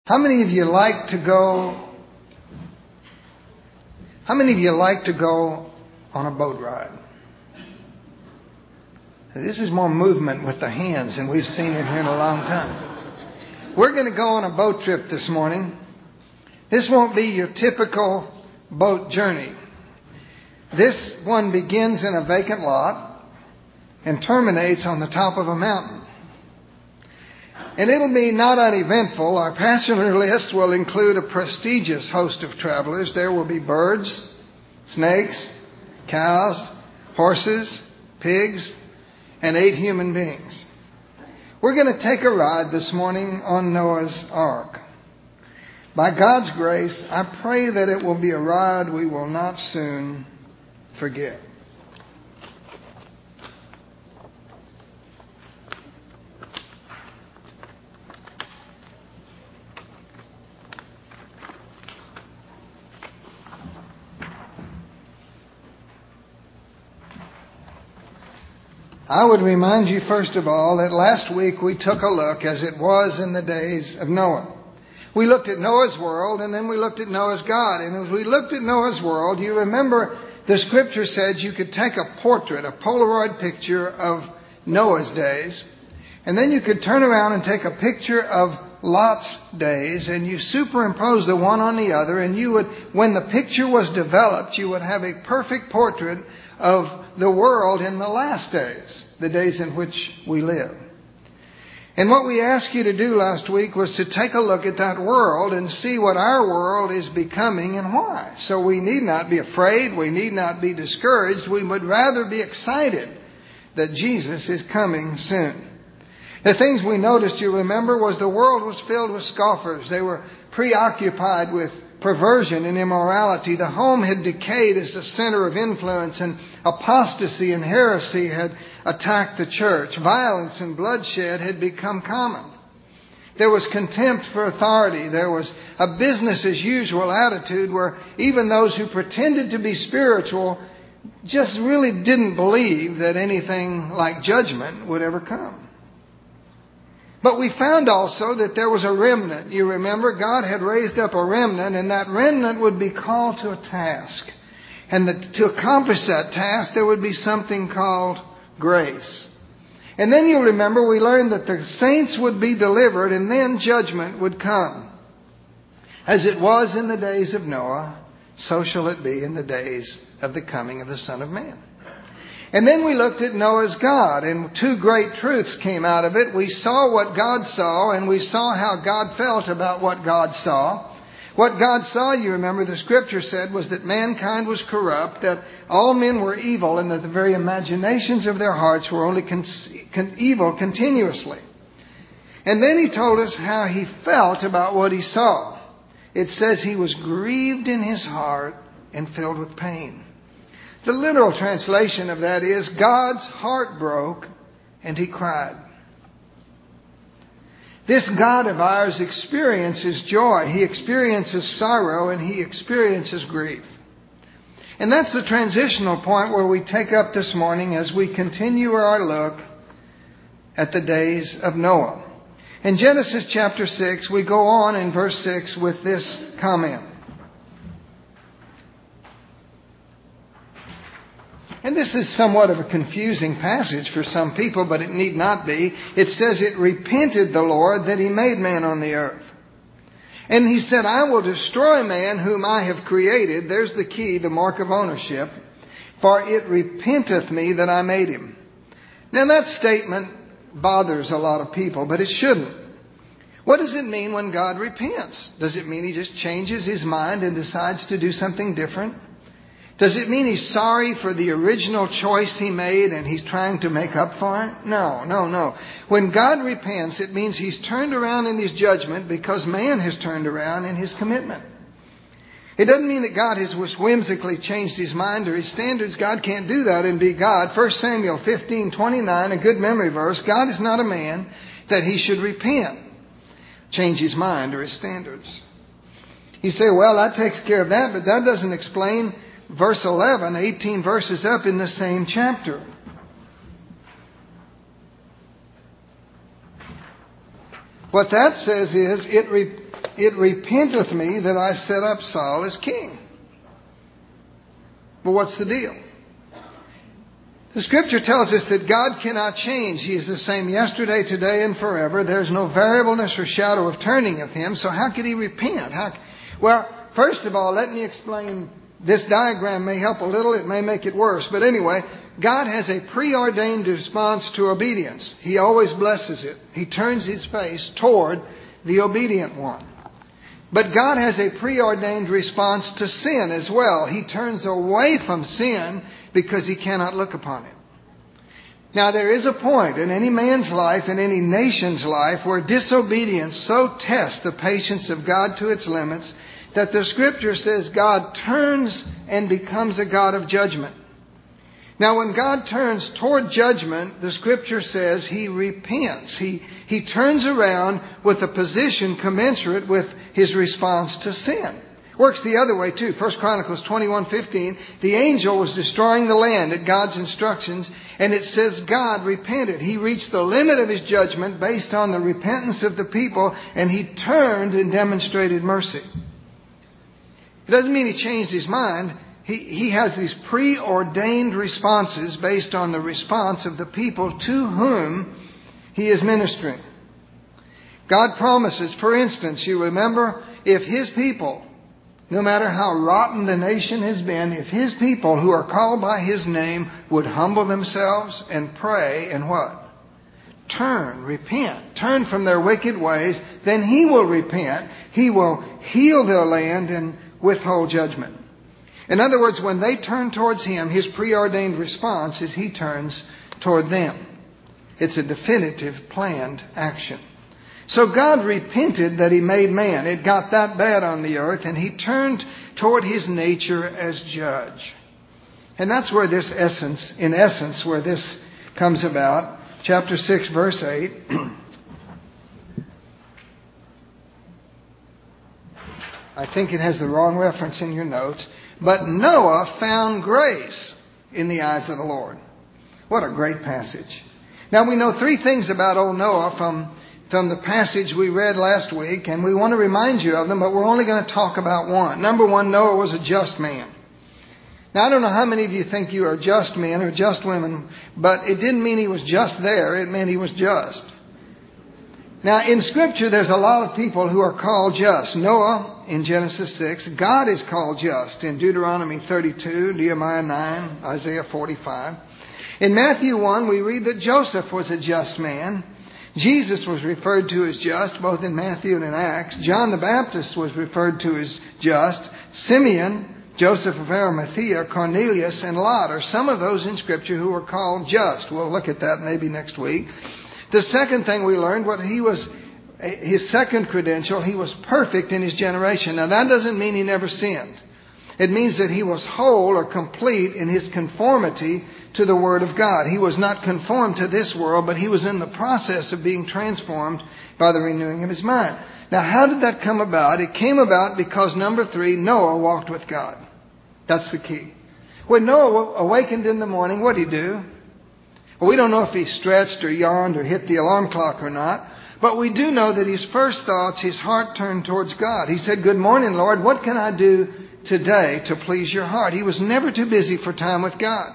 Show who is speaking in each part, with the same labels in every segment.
Speaker 1: How many of you like to go on a boat ride? This is more movement with the hands than we've seen in here in a long time. We're going to go on a boat trip this morning. This won't be your typical boat journey. This one begins in a vacant lot and terminates on the top of a mountain. And it'll be not uneventful. Our passenger list will include a prestigious host of travelers. There will be birds, snakes, cows, horses, pigs, and 8 human beings. We're going to take a ride this morning on Noah's Ark. By God's grace, I pray that it will be a ride we will not soon forget. I would remind you, first of all, that last week we took a look as it was in the days of Noah. We looked at Noah's world and then we looked at Noah's God. And as we looked at Noah's world, you remember the scripture said you could take a portrait, a Polaroid picture of Noah's days, and then you could turn around and take a picture of Lot's days, and you superimpose the one on the other, and you would, when the picture was developed, you would have a perfect portrait of the world in the last days, the days in which we live. And what we asked you to do last week was to take a look at that world and see what our world is becoming and why. So we need not be afraid, we need not be discouraged, we would rather be excited that Jesus is coming soon. The things we noticed, you remember, was the world was filled with scoffers. They were preoccupied with perversion and immorality. The home had decayed as the center of influence, and apostasy and heresy had attacked the church. Violence and bloodshed had become common. There was contempt for authority. There was a business as usual attitude where even those who pretended to be spiritual just really didn't believe that anything like judgment would ever come. But we found also that there was a remnant. You remember, God had raised up a remnant, and that remnant would be called to a task. And to accomplish that task, there would be something called grace. And then you remember, we learned that the saints would be delivered, and then judgment would come. As it was in the days of Noah, so shall it be in the days of the coming of the Son of Man. And then we looked at Noah's God, and 2 great truths came out of it. We saw what God saw, and we saw how God felt about what God saw. What God saw, you remember, the scripture said, was that mankind was corrupt, that all men were evil, and that the very imaginations of their hearts were only evil continuously. And then he told us how he felt about what he saw. It says he was grieved in his heart and filled with pain. The literal translation of that is, God's heart broke and he cried. This God of ours experiences joy, he experiences sorrow, and he experiences grief. And that's the transitional point where we take up this morning as we continue our look at the days of Noah. In Genesis chapter 6, we go on in verse 6 with this comment. And this is somewhat of a confusing passage for some people, but it need not be. It says, it repented the Lord that he made man on the earth. And he said, I will destroy man whom I have created. There's the key, the mark of ownership. For it repenteth me that I made him. Now that statement bothers a lot of people, but it shouldn't. What does it mean when God repents? Does it mean he just changes his mind and decides to do something different? Does it mean he's sorry for the original choice he made and he's trying to make up for it? No. When God repents, it means he's turned around in his judgment because man has turned around in his commitment. It doesn't mean that God has whimsically changed his mind or his standards. God can't do that and be God. 1 Samuel 15:29, a good memory verse. God is not a man that he should repent, change his mind or his standards. You say, well, that takes care of that, but that doesn't explain verse 11, 18 verses up in the same chapter. What that says is, it repenteth me that I set up Saul as king. But what's the deal? The Scripture tells us that God cannot change. He is the same yesterday, today, and forever. There's no variableness or shadow of turning of Him. So how could He repent? Well, first of all, let me explain. This diagram may help a little. It may make it worse. But anyway, God has a preordained response to obedience. He always blesses it. He turns His face toward the obedient one. But God has a preordained response to sin as well. He turns away from sin because He cannot look upon it. Now there is a point in any man's life, in any nation's life, where disobedience so tests the patience of God to its limits that the Scripture says God turns and becomes a God of judgment. Now when God turns toward judgment, the Scripture says He repents. He turns around with a position commensurate with His response to sin. Works the other way too. 1 Chronicles 21:15, the angel was destroying the land at God's instructions, and it says God repented. He reached the limit of His judgment based on the repentance of the people, and He turned and demonstrated mercy. It doesn't mean He changed His mind. He has these preordained responses based on the response of the people to whom He is ministering. God promises, for instance, you remember, if His people, no matter how rotten the nation has been, if His people who are called by His name would humble themselves and pray and what? Repent, turn from their wicked ways, then He will repent. He will heal their land and withhold judgment. In other words, when they turn towards Him, His preordained response is He turns toward them. It's a definitive, planned action. So God repented that He made man. It got that bad on the earth, and He turned toward His nature as judge. And that's where this where this comes about. Chapter 6, verse 8. I think it has the wrong reference in your notes. But Noah found grace in the eyes of the Lord. What a great passage. Now we know three things about old Noah from the passage we read last week, and we want to remind you of them, but we're only going to talk about one. Number one, Noah was a just man. Now I don't know how many of you think you are just men or just women, but it didn't mean he was just there, it meant he was just. Now in Scripture there's a lot of people who are called just. Noah in Genesis 6. God is called just in Deuteronomy 32, Nehemiah 9, Isaiah 45. In Matthew 1 we read that Joseph was a just man. Jesus was referred to as just both in Matthew and in Acts. John the Baptist was referred to as just. Simeon, Joseph of Arimathea, Cornelius, and Lot are some of those in Scripture who were called just. We'll look at that maybe next week. The second thing we learned, his second credential, he was perfect in his generation. Now that doesn't mean he never sinned. It means that he was whole or complete in his conformity to the Word of God. He was not conformed to this world, but he was in the process of being transformed by the renewing of his mind. Now how did that come about? It came about because, number 3, Noah walked with God. That's the key. When Noah awakened in the morning, what did he do? Well, we don't know if he stretched or yawned or hit the alarm clock or not. But we do know that his first thoughts, his heart turned towards God. He said, "Good morning, Lord. What can I do today to please your heart?" He was never too busy for time with God.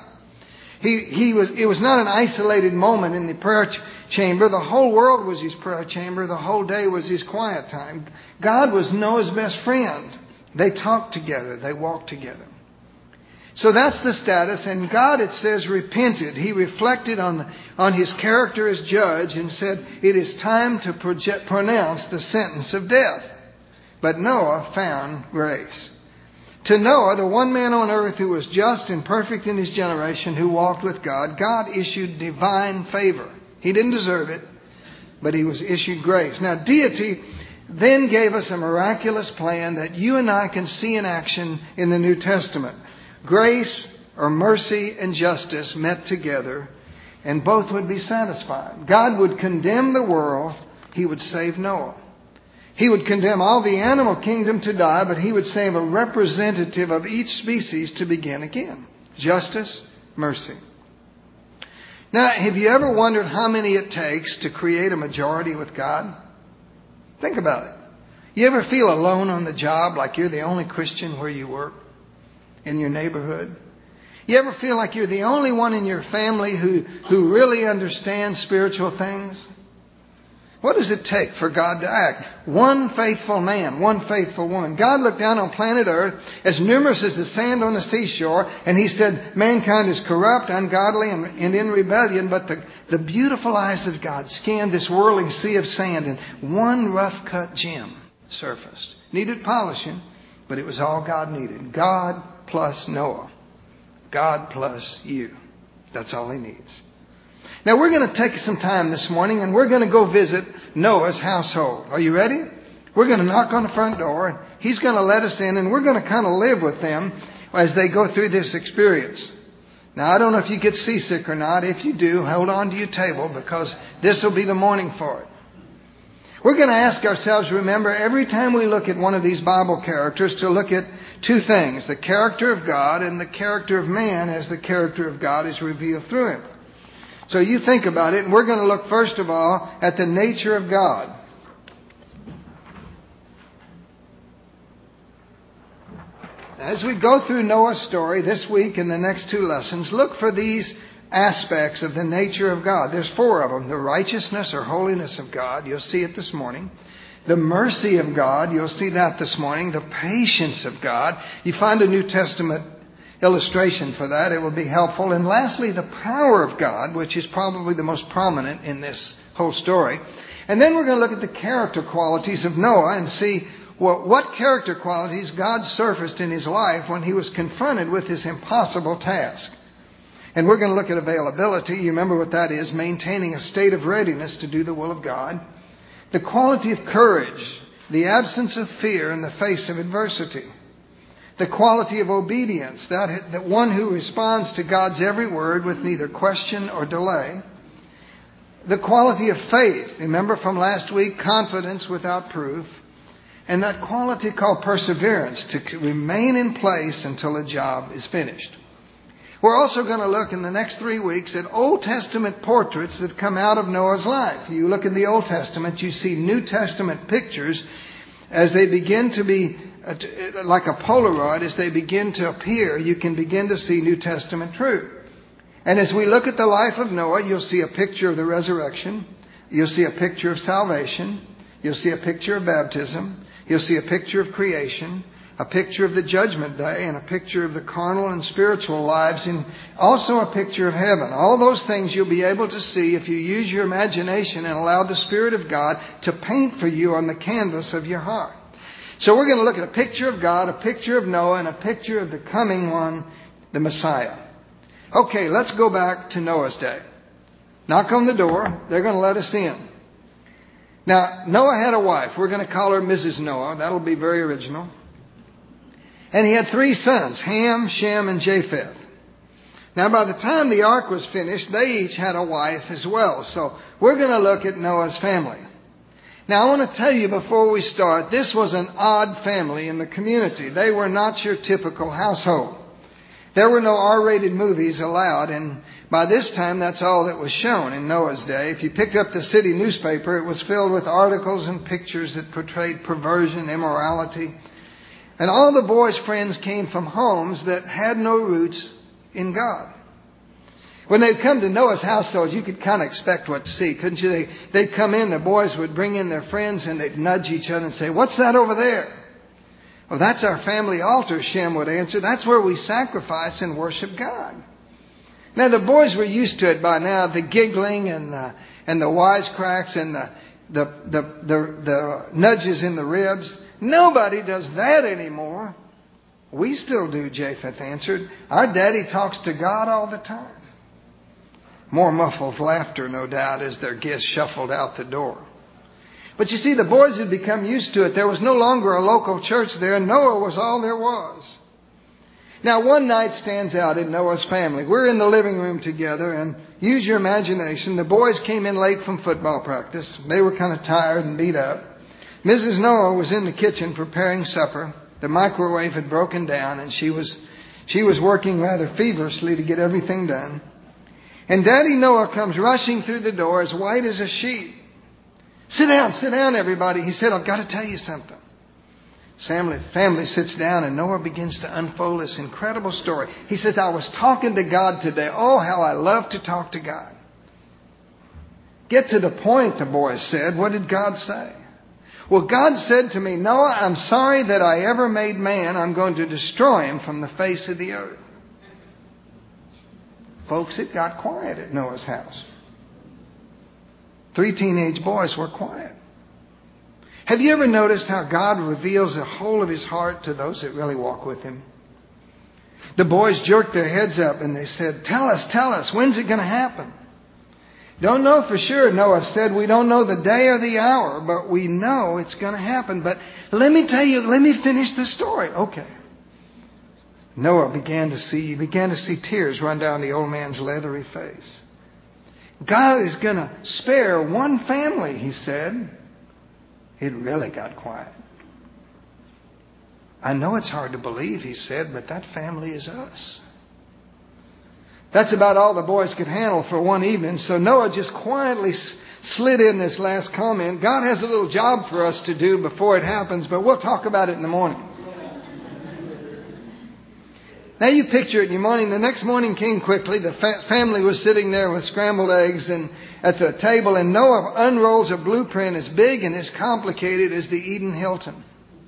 Speaker 1: It was not an isolated moment in the prayer chamber. The whole world was his prayer chamber. The whole day was his quiet time. God was Noah's best friend. They talked together. They walked together. So that's the status. And God, it says, repented. He reflected on his character as judge and said, it is time to pronounce the sentence of death. But Noah found grace. To Noah, the one man on earth who was just and perfect in his generation, who walked with God, God issued divine favor. He didn't deserve it, but he was issued grace. Now, deity then gave us a miraculous plan that you and I can see in action in the New Testament. Grace or mercy and justice met together, and both would be satisfied. God would condemn the world. He would save Noah. He would condemn all the animal kingdom to die, but he would save a representative of each species to begin again. Justice, mercy. Now, have you ever wondered how many it takes to create a majority with God? Think about it. You ever feel alone on the job, like you're the only Christian where you work, in your neighborhood? You ever feel like you're the only one in your family who really understands spiritual things? What does it take for God to act? One faithful man, one faithful woman. God looked down on planet Earth as numerous as the sand on the seashore, and He said, mankind is corrupt, ungodly, and in rebellion, but the beautiful eyes of God scanned this whirling sea of sand, and one rough-cut gem surfaced. Needed polishing, but it was all God needed. God plus Noah. God plus you. That's all He needs. Now we're going to take some time this morning and we're going to go visit Noah's household. Are you ready? We're going to knock on the front door and he's going to let us in and we're going to kind of live with them as they go through this experience. Now I don't know if you get seasick or not. If you do, hold on to your table because this will be the morning for it. We're going to ask ourselves, remember, every time we look at one of these Bible characters, to look at two things: the character of God and the character of man as the character of God is revealed through him. So you think about it, and we're going to look first of all at the nature of God. As we go through Noah's story this week and the next two lessons, look for these aspects of the nature of God. There's four of them. The righteousness or holiness of God, you'll see it this morning. The mercy of God, you'll see that this morning. The patience of God. You find a New Testament illustration for that. It will be helpful. And lastly, the power of God, which is probably the most prominent in this whole story. And then we're going to look at the character qualities of Noah and see what character qualities God surfaced in his life when he was confronted with his impossible task. And we're going to look at availability. You remember what that is: maintaining a state of readiness to do the will of God. The quality of courage, the absence of fear in the face of adversity. The quality of obedience, that one who responds to God's every word with neither question or delay. The quality of faith, remember from last week, confidence without proof. And that quality called perseverance, to remain in place until a job is finished. We're also going to look in the next 3 weeks at Old Testament portraits that come out of Noah's life. You look in the Old Testament, you see New Testament pictures as they begin to be like a Polaroid. As they begin to appear, you can begin to see New Testament truth. And as we look at the life of Noah, you'll see a picture of the resurrection. You'll see a picture of salvation. You'll see a picture of baptism. You'll see a picture of creation, a picture of the judgment day, and a picture of the carnal and spiritual lives, and also a picture of heaven. All those things you'll be able to see if you use your imagination and allow the Spirit of God to paint for you on the canvas of your heart. So we're going to look at a picture of God, a picture of Noah, and a picture of the coming one, the Messiah. Okay, let's go back to Noah's day. Knock on the door. They're going to let us in. Now, Noah had a wife. We're going to call her Mrs. Noah. That'll be very original. And he had 3 sons, Ham, Shem, and Japheth. Now, by the time the ark was finished, they each had a wife as well. So we're going to look at Noah's family. Now, I want to tell you before we start, this was an odd family in the community. They were not your typical household. There were no R-rated movies allowed, and by this time, that's all that was shown in Noah's day. If you picked up the city newspaper, it was filled with articles and pictures that portrayed perversion, immorality. And all the boys' friends came from homes that had no roots in God. When they'd come to Noah's household, you could kind of expect what to see, couldn't you? They'd come in, the boys would bring in their friends, and they'd nudge each other and say, "What's that over there?" "Oh, that's our family altar," Shem would answer. "That's where we sacrifice and worship God." Now, the boys were used to it by now, the giggling and the wisecracks and the nudges in the ribs. Nobody does that anymore. "We still do," Japheth answered. "Our daddy talks to God all the time." More muffled laughter, no doubt, as their guests shuffled out the door. But you see, the boys had become used to it. There was no longer a local church there. Noah was all there was. Now, one night stands out in Noah's family. We're in the living room together, and use your imagination. The boys came in late from football practice. They were kind of tired and beat up. Mrs. Noah was in the kitchen preparing supper. The microwave had broken down, and she was working rather feverishly to get everything done. And Daddy Noah comes rushing through the door as white as a sheet. Sit down, everybody." He said, "I've got to tell you something." Family sits down and Noah begins to unfold this incredible story. He says, I was talking to God today. Oh, how I love to talk to God. Get to the point, the boy said. What did God say? Well, God said to me, Noah, I'm sorry that I ever made man. I'm going to destroy him from the face of the earth. Folks, it got quiet at Noah's house. 3 teenage boys were quiet. Have you ever noticed how God reveals the whole of his heart to those that really walk with him? The boys jerked their heads up and they said, tell us, when's it going to happen? Don't know for sure, Noah said. We don't know the day or the hour, but we know it's going to happen. But let me finish the story. Okay. Noah began to see tears run down the old man's leathery face. God is going to spare one family, he said. It really got quiet. I know it's hard to believe, he said, but that family is us. That's about all the boys could handle for one evening, so Noah just quietly slid in this last comment. God has a little job for us to do before it happens, but we'll talk about it in the morning. Now you picture it in your morning. The next morning came quickly. The family was sitting there with scrambled eggs and at the table, and Noah unrolls a blueprint as big and as complicated as the Eden Hilton.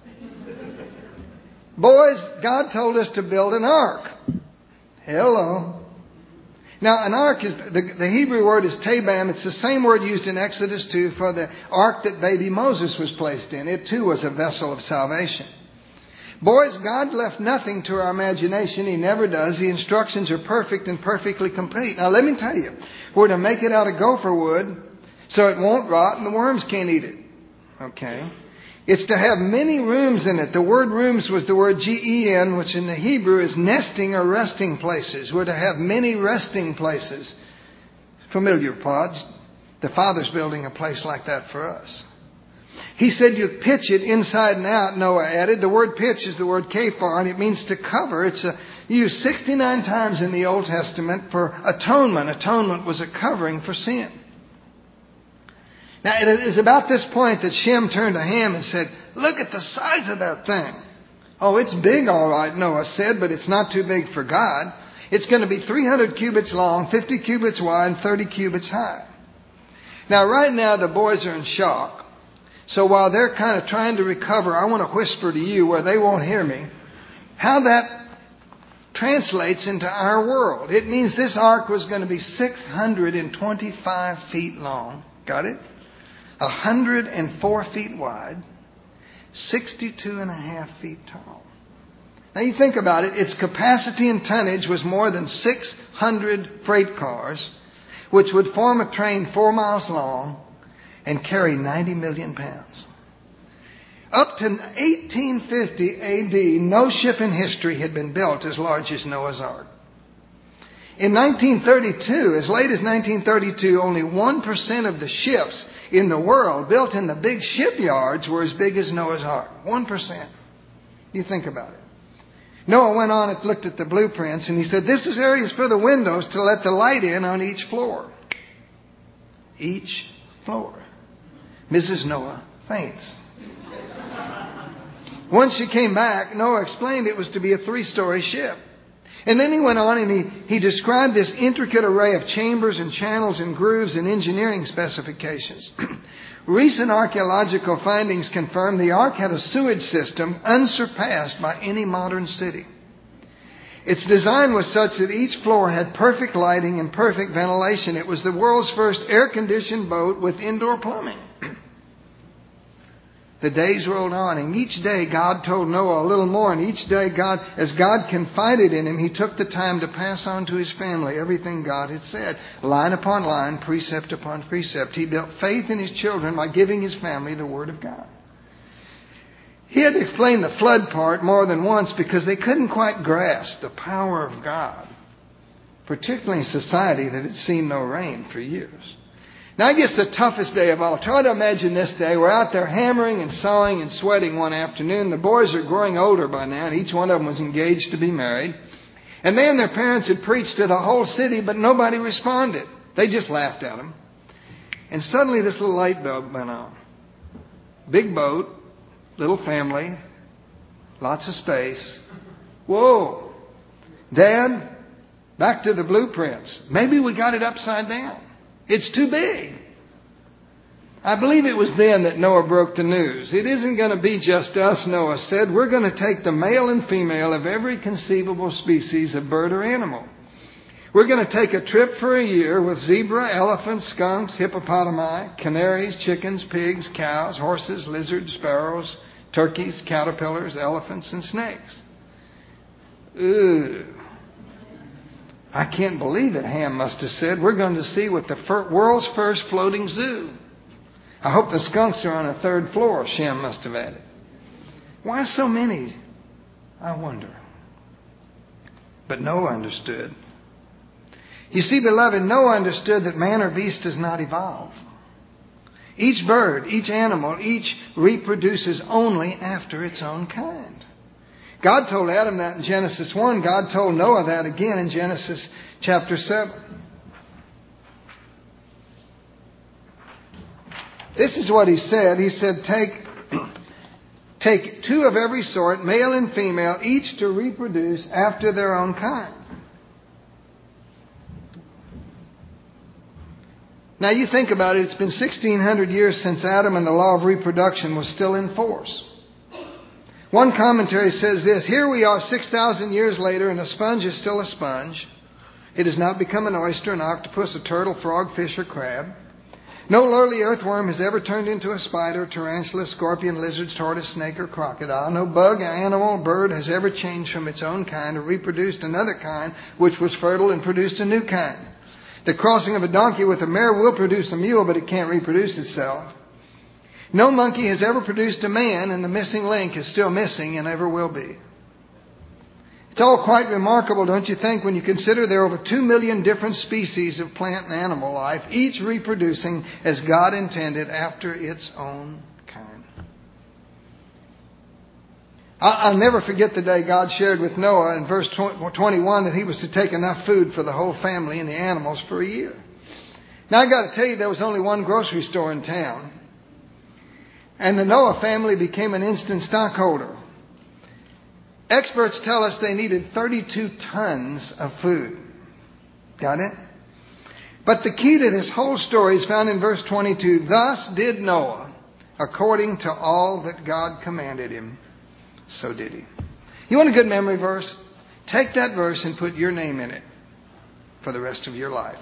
Speaker 1: Boys, God told us to build an ark. Hello. Now, an ark is, the Hebrew word is tabam. It's the same word used in Exodus 2 for the ark that baby Moses was placed in. It too was a vessel of salvation. Boys, God left nothing to our imagination. He never does. The instructions are perfect and perfectly complete. Now, let me tell you, we're to make it out of gopher wood so it won't rot and the worms can't eat it. Okay? It's to have many rooms in it. The word rooms was the word G-E-N, which in the Hebrew is nesting or resting places. We're to have many resting places. Familiar plot. The Father's building a place like that for us. He said you pitch it inside and out, Noah added. The word pitch is the word kaphar, and it means to cover. It's used 69 times in the Old Testament for atonement. Atonement was a covering for sin. Now, it is about this point that Shem turned to Ham and said, look at the size of that thing. Oh, it's big, all right, Noah said, but it's not too big for God. It's going to be 300 cubits long, 50 cubits wide, and 30 cubits high. Now, right now, the boys are in shock. So while they're kind of trying to recover, I want to whisper to you where they won't hear me, how that translates into our world. It means this ark was going to be 625 feet long. Got it? 104 feet wide, 62.5 feet tall. Now you think about it, its capacity and tonnage was more than 600 freight cars, which would form a train 4 miles long and carry 90 million pounds. Up to 1850 AD, no ship in history had been built as large as Noah's Ark. In 1932, as late as 1932, only 1% of the ships in the world built in the big shipyards were as big as Noah's Ark. 1%. You think about it. Noah went on and looked at the blueprints and he said, this is areas for the windows to let the light in on each floor. Each floor. Mrs. Noah faints. Once she came back, Noah explained it was to be a 3-story ship. And then he went on and he described this intricate array of chambers and channels and grooves and engineering specifications. Recent archaeological findings confirm the ark had a sewage system unsurpassed by any modern city. Its design was such that each floor had perfect lighting and perfect ventilation. It was the world's first air-conditioned boat with indoor plumbing. The days rolled on, and each day God told Noah a little more, and each day as God confided in him, he took the time to pass on to his family everything God had said, line upon line, precept upon precept. He built faith in his children by giving his family the Word of God. He had to explain the flood part more than once because they couldn't quite grasp the power of God, particularly in society that had seen no rain for years. Now, I guess the toughest day of all. Try to imagine this day. We're out there hammering and sawing and sweating one afternoon. The boys are growing older by now, and each one of them was engaged to be married. And they and their parents had preached to the whole city, but nobody responded. They just laughed at them. And suddenly this little light bulb went on. Big boat, little family, Lots of space. Whoa. Dad, back to the blueprints. Maybe we got it upside down. It's too big. I believe it was then that Noah broke the news. It isn't going to be just us, Noah said. We're going to take the male and female of every conceivable species of bird or animal. We're going to take a trip for a year with zebra, elephants, skunks, hippopotami, canaries, chickens, pigs, cows, horses, lizards, sparrows, turkeys, caterpillars, elephants, and snakes. Ugh. I can't believe it, Ham must have said. We're going to see what the world's first floating zoo. I hope the skunks are on a third floor, Shem must have added. Why so many? I wonder. But Noah understood. You see, beloved, Noah understood that man or beast does not evolve. Each bird, each animal, each reproduces only after its own kind. God told Adam that in Genesis 1. God told Noah that again in Genesis chapter 7. This is what he said. He said, take two of every sort, male and female, each to reproduce after their own kind. Now you think about it, it's been 1,600 years since Adam and the law of reproduction was still in force. One commentary says this: here we are 6,000 years later and a sponge is still a sponge. It has not become an oyster, an octopus, a turtle, frog, fish, or crab. No lowly earthworm has ever turned into a spider, tarantula, scorpion, lizard, tortoise, snake, or crocodile. No bug, animal, bird has ever changed from its own kind or reproduced another kind which was fertile and produced a new kind. The crossing of a donkey with a mare will produce a mule, but it can't reproduce itself. No monkey has ever produced a man, and the missing link is still missing and ever will be. It's all quite remarkable, don't you think, when you consider there are over 2 million different species of plant and animal life, each reproducing as God intended after its own kind. I'll never forget the day God shared with Noah in verse 21 that he was to take enough food for the whole family and the animals for a year. Now I got to tell you, there was only one grocery store in town. And the Noah family became an instant stockholder. Experts tell us they needed 32 tons of food. Got it? But the key to this whole story is found in verse 22. Thus did Noah, according to all that God commanded him, so did he. You want a good memory verse? Take that verse and put your name in it for the rest of your life.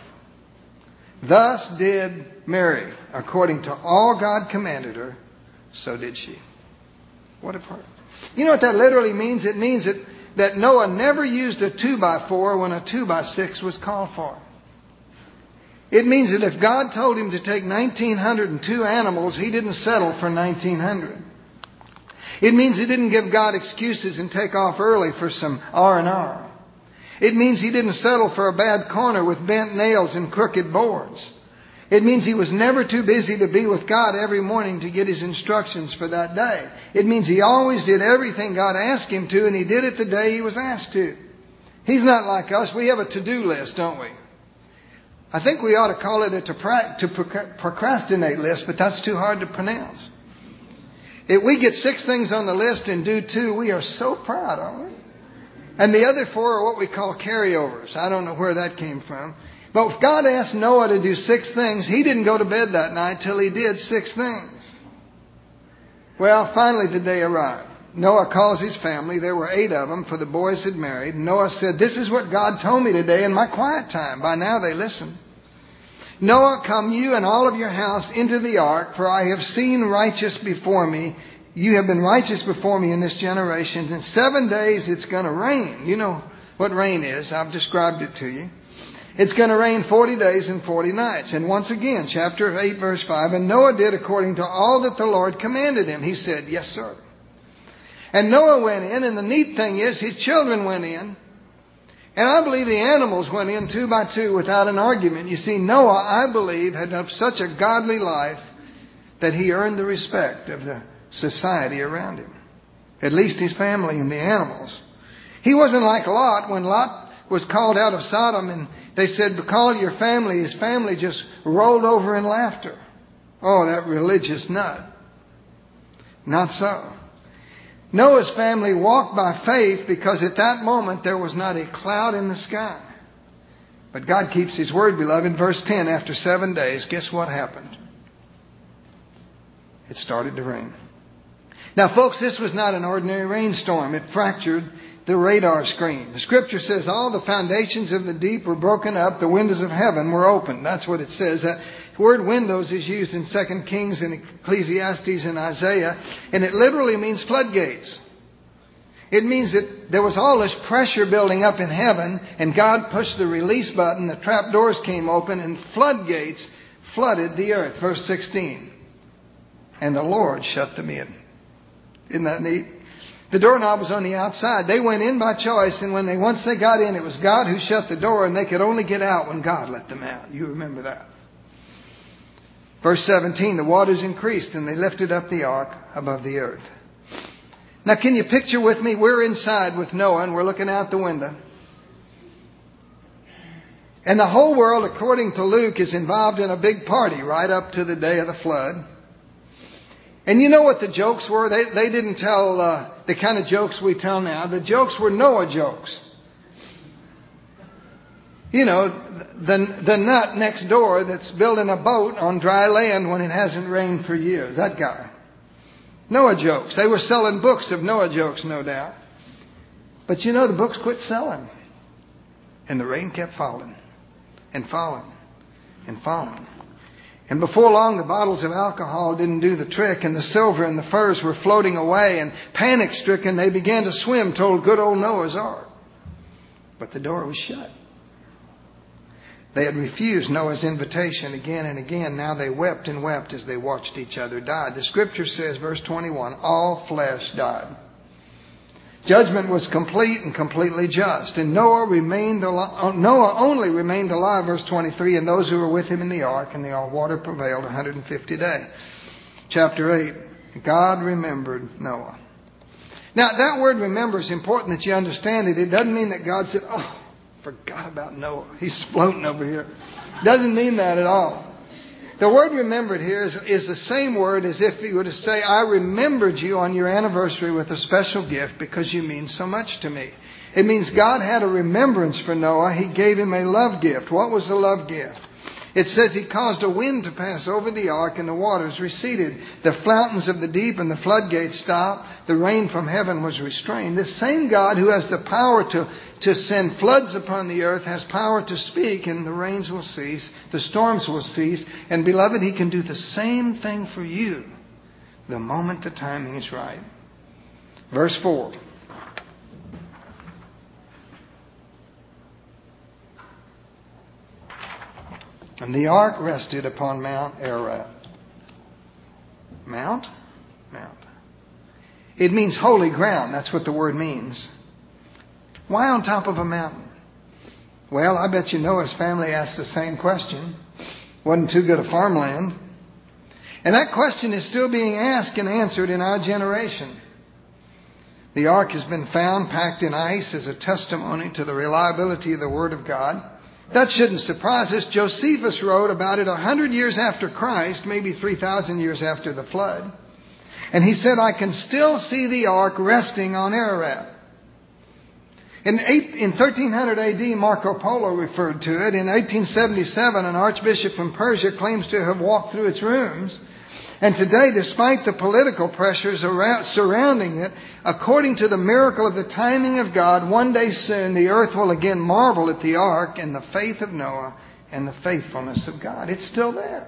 Speaker 1: Thus did Mary, according to all God commanded her, so did she. What a part. You know what that literally means? It means that Noah never used a 2x4 when a 2x6 was called for. It means that if God told him to take 1,902 animals, he didn't settle for 1,900. It means he didn't give God excuses and take off early for some R&R. It means he didn't settle for a bad corner with bent nails and crooked boards. It means he was never too busy to be with God every morning to get his instructions for that day. It means he always did everything God asked him to, and he did it the day he was asked to. He's not like us. We have a to-do list, don't we? I think we ought to call it a to procrastinate list, but that's too hard to pronounce. If we get 6 things on the list and do 2, we are so proud, aren't we? And the other 4 are what we call carryovers. I don't know where that came from. But if God asked Noah to do 6 things, he didn't go to bed that night till he did 6 things. Well, finally the day arrived. Noah calls his family. There were 8 of them, for the boys had married. Noah said, "This is what God told me today in my quiet time." By now they listened. "Noah, come you and all of your house into the ark, for I have seen righteous before me. You have been righteous before me in this generation. In 7 days it's going to rain." You know what rain is. I've described it to you. It's going to rain 40 days and 40 nights. And once again, chapter 8, verse 5, "And Noah did according to all that the Lord commanded him." He said, "Yes, sir." And Noah went in, and the neat thing is, his children went in. And I believe the animals went in 2 by 2 without an argument. You see, Noah, I believe, had such a godly life that he earned the respect of the society around him. At least his family and the animals. He wasn't like Lot. When Lot was called out of Sodom and they said, "Call your family," his family just rolled over in laughter. Oh, that religious nut. Not so. Noah's family walked by faith because at that moment there was not a cloud in the sky. But God keeps His word, beloved. Verse 10, after 7 days, guess what happened? It started to rain. Now, folks, this was not an ordinary rainstorm. It fractured the radar screen. The Scripture says all the foundations of the deep were broken up. The windows of heaven were opened. That's what it says. That word windows is used in 2 Kings and Ecclesiastes and Isaiah. And it literally means floodgates. It means that there was all this pressure building up in heaven, and God pushed the release button, the trap doors came open, and floodgates flooded the earth. Verse 16. And the Lord shut them in. Isn't that neat? The doorknob was on the outside. They went in by choice, and once they got in, it was God who shut the door, and they could only get out when God let them out. You remember that. Verse 17, the waters increased, and they lifted up the ark above the earth. Now, can you picture with me? We're inside with Noah, and we're looking out the window. And the whole world, according to Luke, is involved in a big party right up to the day of the flood. And you know what the jokes were? They didn't tell the kind of jokes we tell now. The jokes were Noah jokes. You know, the nut next door that's building a boat on dry land when it hasn't rained for years. That guy. Noah jokes. They were selling books of Noah jokes, no doubt. But you know, the books quit selling. And the rain kept falling and falling and falling. And before long, the bottles of alcohol didn't do the trick, and the silver and the furs were floating away, and panic-stricken, they began to swim toward good old Noah's ark. But the door was shut. They had refused Noah's invitation again and again. Now they wept and wept as they watched each other die. The Scripture says, verse 21, all flesh died. Judgment was complete and completely just. And Noah only remained alive, verse 23, and those who were with him in the ark, and the water prevailed 150 days. Chapter 8, God remembered Noah. Now, that word remember is important that you understand it. It doesn't mean that God said, oh, forgot about Noah. He's floating over here. Doesn't mean that at all. The word remembered here is the same word as if he were to say, I remembered you on your anniversary with a special gift because you mean so much to me. It means God had a remembrance for Noah. He gave him a love gift. What was the love gift? It says He caused a wind to pass over the ark and the waters receded. The fountains of the deep and the floodgates stopped. The rain from heaven was restrained. This same God who has the power to send floods upon the earth has power to speak, and the rains will cease. The storms will cease. And beloved, He can do the same thing for you the moment the timing is right. Verse 4. And the ark rested upon Mount Ararat. Mount? Mount. It means holy ground. That's what the word means. Why on top of a mountain? Well, I bet you Noah's family asked the same question. Wasn't too good a farmland. And that question is still being asked and answered in our generation. The ark has been found packed in ice as a testimony to the reliability of the Word of God. That shouldn't surprise us. Josephus wrote about it 100 years after Christ, maybe 3,000 years after the flood. And he said, I can still see the ark resting on Ararat. In 1300 AD, Marco Polo referred to it. In 1877, an archbishop from Persia claims to have walked through its rooms. And today, despite the political pressures surrounding it, according to the miracle of the timing of God, one day soon the earth will again marvel at the ark and the faith of Noah and the faithfulness of God. It's still there.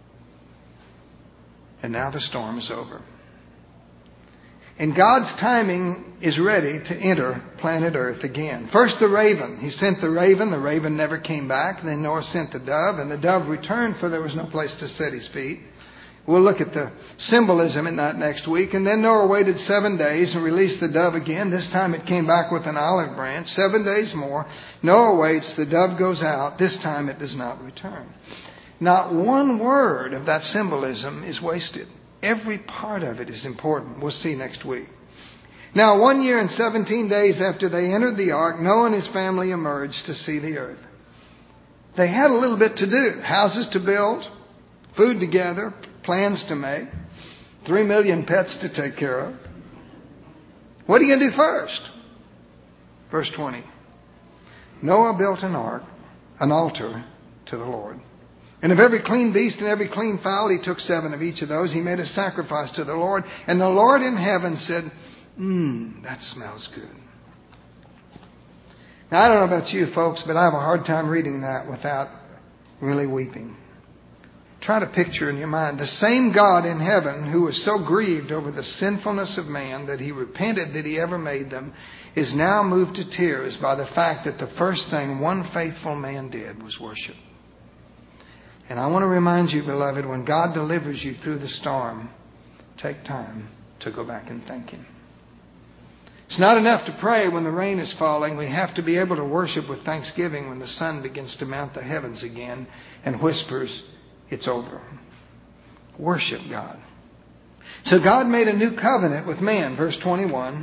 Speaker 1: And now the storm is over. And God's timing is ready to enter planet Earth again. First the raven. He sent the raven. The raven never came back. Then Noah sent the dove, and the dove returned, for there was no place to set his feet. We'll look at the symbolism in that next week. And then Noah waited 7 days and released the dove again. This time it came back with an olive branch. 7 days more. Noah waits. The dove goes out. This time it does not return. Not one word of that symbolism is wasted. Every part of it is important. We'll see next week. Now, 1 year and 17 days after they entered the ark, Noah and his family emerged to see the earth. They had a little bit to do. Houses to build, food to gather, plans to make, 3 million pets to take care of. What are you going to do first? Verse 20. Noah built an altar to the Lord. And of every clean beast and every clean fowl, he took 7 of each of those. He made a sacrifice to the Lord. And the Lord in heaven said, that smells good. Now, I don't know about you folks, but I have a hard time reading that without really weeping. Try to picture in your mind the same God in heaven who was so grieved over the sinfulness of man that he repented that he ever made them is now moved to tears by the fact that the first thing one faithful man did was worship. And I want to remind you, beloved, when God delivers you through the storm, take time to go back and thank Him. It's not enough to pray when the rain is falling. We have to be able to worship with thanksgiving when the sun begins to mount the heavens again and whispers, it's over. Worship God. So God made a new covenant with man. Verse 21.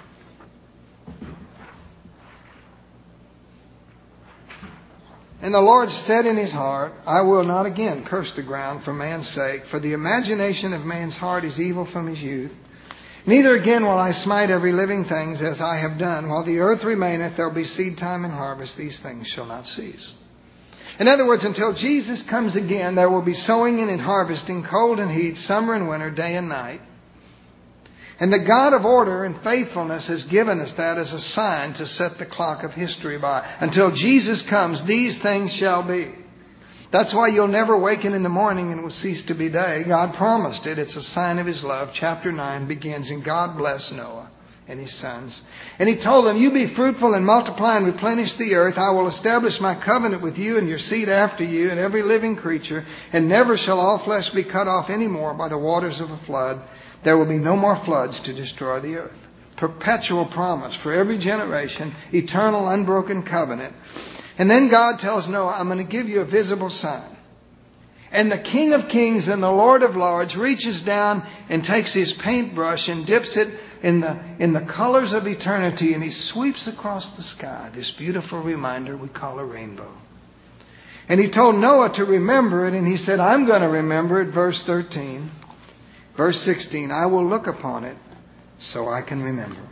Speaker 1: And the Lord said in His heart, I will not again curse the ground for man's sake, for the imagination of man's heart is evil from his youth. Neither again will I smite every living thing as I have done. While the earth remaineth, there will be seed time and harvest. These things shall not cease. In other words, until Jesus comes again, there will be sowing and harvesting, cold and heat, summer and winter, day and night. And the God of order and faithfulness has given us that as a sign to set the clock of history by. Until Jesus comes, these things shall be. That's why you'll never waken in the morning and it will cease to be day. God promised it. It's a sign of His love. Chapter 9 begins, and God blessed Noah and his sons. And He told them, you be fruitful and multiply and replenish the earth. I will establish my covenant with you and your seed after you and every living creature. And never shall all flesh be cut off any more by the waters of a flood. There will be no more floods to destroy the earth. Perpetual promise for every generation. Eternal, unbroken covenant. And then God tells Noah, I'm going to give you a visible sign. And the King of Kings and the Lord of Lords reaches down and takes his paintbrush and dips it in the colors of eternity, and he sweeps across the sky this beautiful reminder we call a rainbow. And he told Noah to remember it, and he said, I'm going to remember it, verse 13. Verse 16, I will look upon it so I can remember.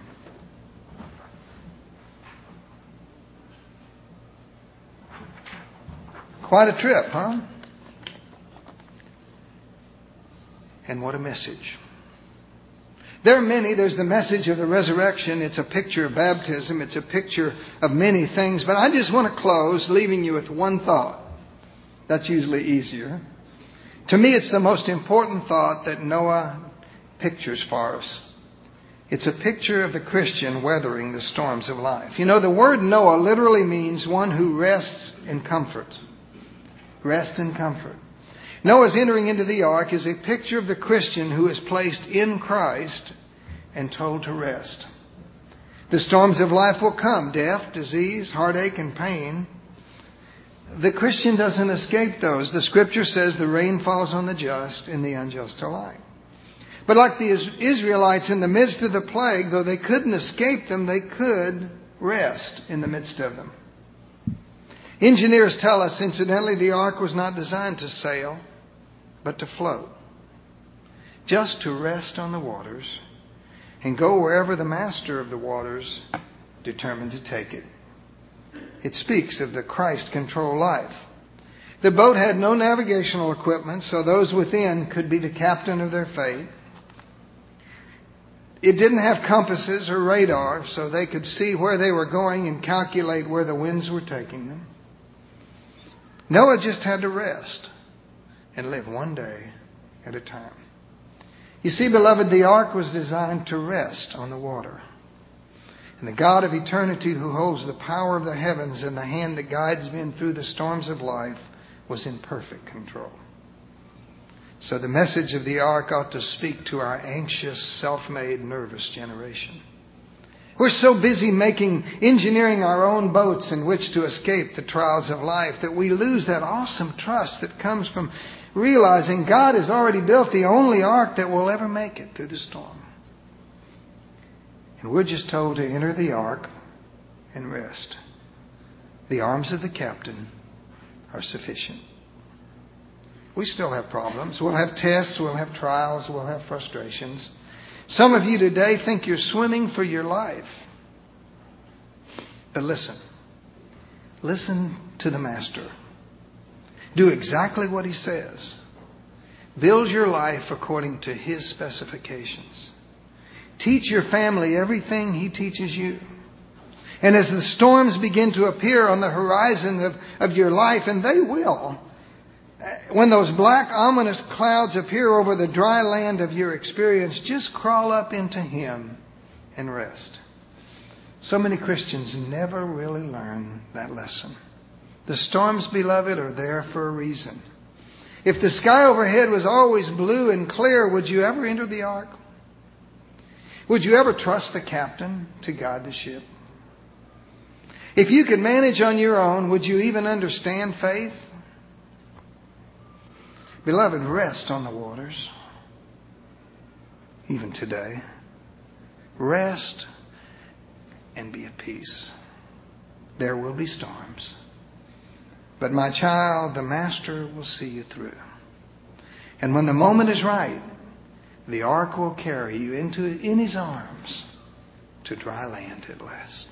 Speaker 1: Quite a trip, huh? And what a message. There are many. There's the message of the resurrection. It's a picture of baptism. It's a picture of many things. But I just want to close leaving you with one thought. That's usually easier. To me, it's the most important thought that Noah pictures for us. It's a picture of the Christian weathering the storms of life. You know, the word Noah literally means one who rests in comfort. Rest and comfort. Noah's entering into the ark is a picture of the Christian who is placed in Christ and told to rest. The storms of life will come. Death, disease, heartache, and pain. The Christian doesn't escape those. The Scripture says the rain falls on the just and the unjust alike. But like the Israelites in the midst of the plague, though they couldn't escape them, they could rest in the midst of them. Engineers tell us, incidentally, the ark was not designed to sail, but to float. Just to rest on the waters and go wherever the master of the waters determined to take it. It speaks of the Christ-controlled life. The boat had no navigational equipment, so those within could be the captain of their fate. It didn't have compasses or radar, so they could see where they were going and calculate where the winds were taking them. Noah just had to rest and live one day at a time. You see, beloved, the ark was designed to rest on the water. And the God of eternity who holds the power of the heavens in the hand that guides men through the storms of life was in perfect control. So the message of the ark ought to speak to our anxious, self-made, nervous generation. We're so busy engineering our own boats in which to escape the trials of life that we lose that awesome trust that comes from realizing God has already built the only ark that will ever make it through the storm. And we're just told to enter the ark and rest. The arms of the captain are sufficient. We still have problems. We'll have tests. We'll have trials. We'll have frustrations. Some of you today think you're swimming for your life. But listen. Listen to the Master. Do exactly what He says. Build your life according to His specifications. Teach your family everything He teaches you. And as the storms begin to appear on the horizon of your life, and they will, when those black, ominous clouds appear over the dry land of your experience, just crawl up into Him and rest. So many Christians never really learn that lesson. The storms, beloved, are there for a reason. If the sky overhead was always blue and clear, would you ever enter the ark? Would you ever trust the captain to guide the ship? If you could manage on your own, would you even understand faith? Beloved, rest on the waters. Even today. Rest and be at peace. There will be storms. But my child, the Master will see you through. And when the moment is right, the ark will carry you in His arms to dry land at last.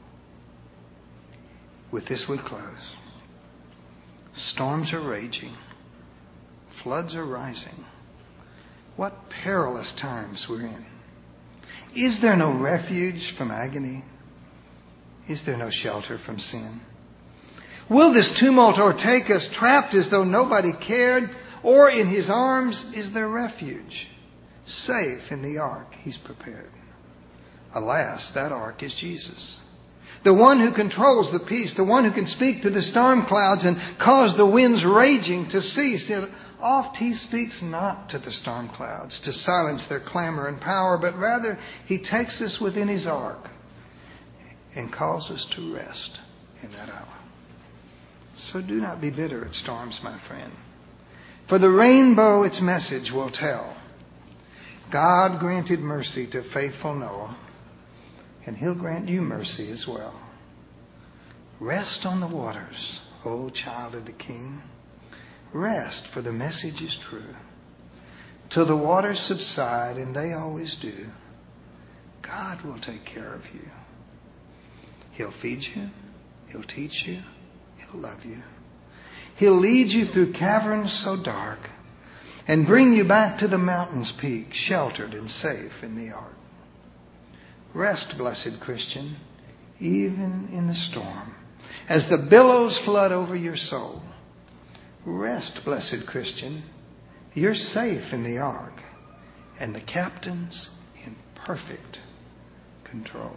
Speaker 1: With this we close. Storms are raging. Floods are rising. What perilous times we're in. Is there no refuge from agony? Is there no shelter from sin? Will this tumult o'ertake us, trapped as though nobody cared? Or in His arms is there refuge, safe in the ark He's prepared? Alas, that ark is Jesus. The one who controls the peace, the one who can speak to the storm clouds and cause the winds raging to cease. Yet oft He speaks not to the storm clouds to silence their clamor and power, but rather He takes us within His ark and calls us to rest in that hour. So do not be bitter at storms, my friend. For the rainbow its message will tell. God granted mercy to faithful Noah, and He'll grant you mercy as well. Rest on the waters, O child of the King. Rest, for the message is true. Till the waters subside, and they always do, God will take care of you. He'll feed you. He'll teach you. He'll love you. He'll lead you through caverns so dark and bring you back to the mountain's peak, sheltered and safe in the ark. Rest, blessed Christian, even in the storm, as the billows flood over your soul. Rest, blessed Christian, you're safe in the ark, and the captain's in perfect control.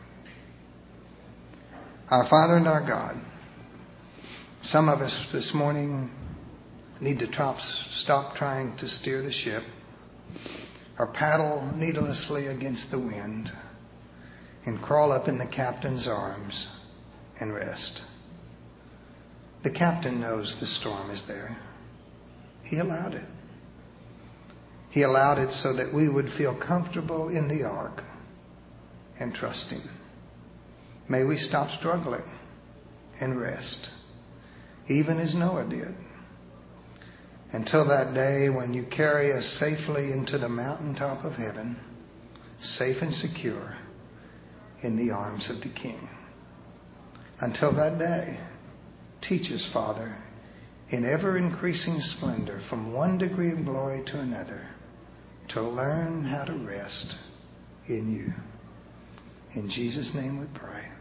Speaker 1: Our Father and our God, some of us this morning need to stop trying to steer the ship or paddle needlessly against the wind and crawl up in the captain's arms and rest. The captain knows the storm is there. He allowed it. He allowed it so that we would feel comfortable in the ark and trust Him. May we stop struggling and rest, even as Noah did, until that day when you carry us safely into the mountaintop of heaven, safe and secure in the arms of the King. Until that day, teach us, Father, in ever-increasing splendor from one degree of glory to another, to learn how to rest in You. In Jesus' name we pray.